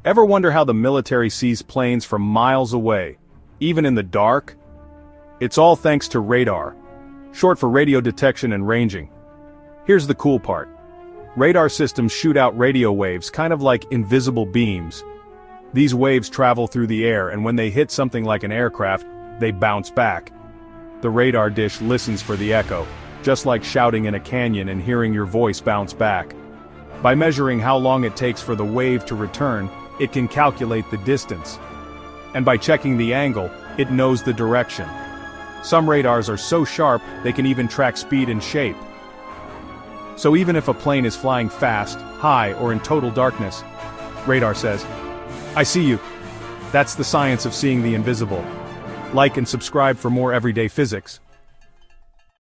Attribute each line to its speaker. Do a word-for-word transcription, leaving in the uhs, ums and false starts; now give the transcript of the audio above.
Speaker 1: Ever wonder how the military sees planes from miles away, even in the dark? It's all thanks to radar, short for radio detection and ranging. Here's the cool part. Radar systems shoot out radio waves, kind of like invisible beams. These waves travel through the air, and when they hit something like an aircraft, they bounce back. The radar dish listens for the echo, just like shouting in a canyon and hearing your voice bounce back. By measuring how long it takes for the wave to return, it can calculate the distance. And by checking the angle, it knows the direction. Some radars are so sharp, they can even track speed and shape. So even if a plane is flying fast, high, or in total darkness, radar says, "I see you." That's the science of seeing the invisible. Like and subscribe for more everyday physics.